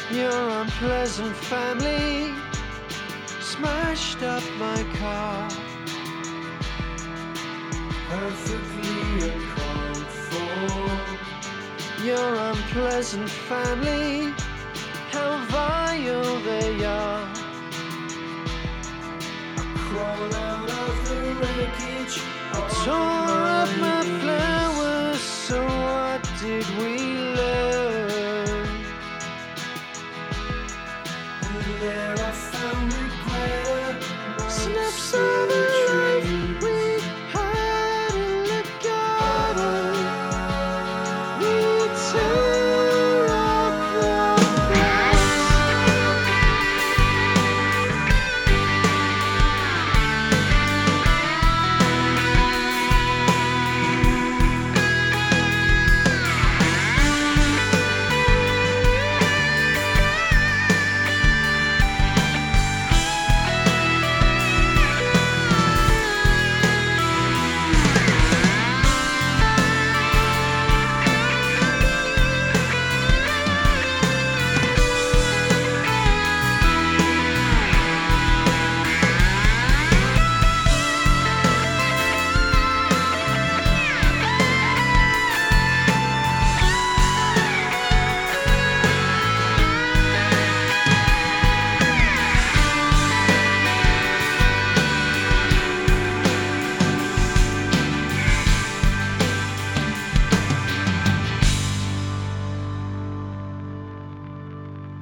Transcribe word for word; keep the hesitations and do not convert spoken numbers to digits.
Your unpleasant family smashed up my car. Perfectly uncalled for. Your unpleasant family, how vile they are. Crawl out of the wreckage. Tore up my flowers, so what did we